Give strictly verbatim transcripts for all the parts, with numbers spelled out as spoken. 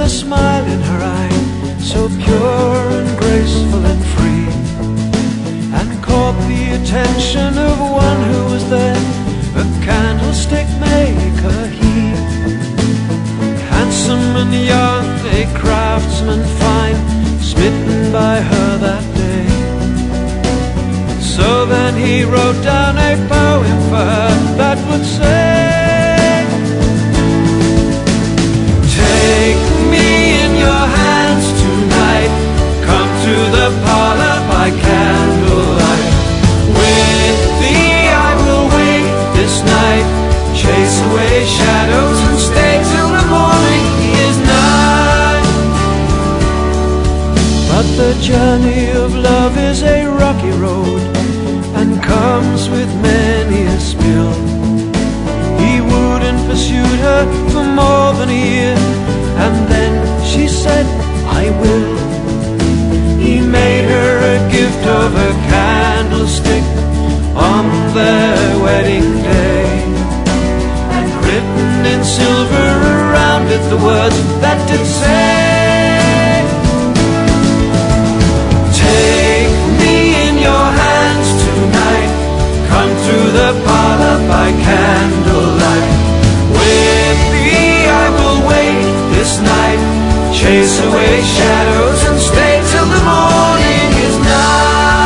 a smile in her eye, so pure and graceful and free, and caught the attention of one who was there, a candlestick maker he. Handsome and young, a craftsman fine, smitten by her that day. So then he wrote down a poem for her that would say, take me in your hands tonight, come to the parlor by candlelight. With thee I will wait this night, chase away shadows and stay till the morning is nigh. But the journey of love is a rocky road, and comes with many a spill. He wooed and pursued her for more than a year, and then she said, I will. He made her a gift of a candlestick on their wedding day, and written in silver around it the words that did say, take me in your hands tonight, come through the parlor by candlelight. With thee I will wait this night, chase away shadows and stay till the morning is nigh.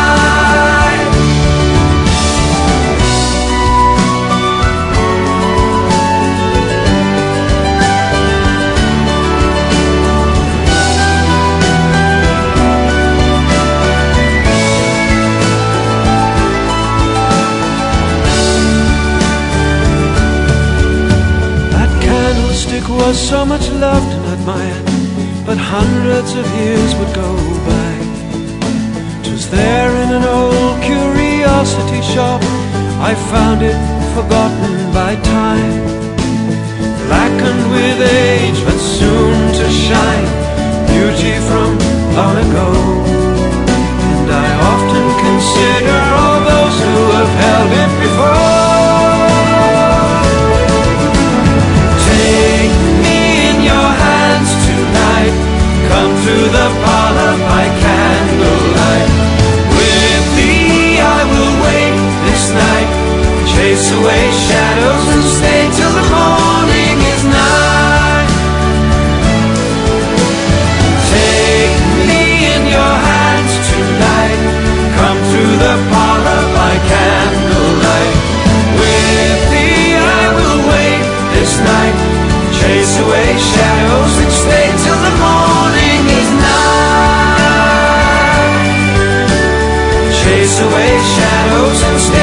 Was so much loved and admired, but hundreds of years would go by. 'Twas there in an old curiosity shop I found it, forgotten by time, blackened with age but soon to shine, beauty from long ago. And I often consider all those who have held it before. Come through the parlor by candlelight. With thee I will wait this night, chase away shadows and stay till the morning is nigh. Take me in your hands tonight, come through the parlor by candlelight. With thee I will wait this night, chase away shadows and stay till the morning is nigh. Chase away shadows and stay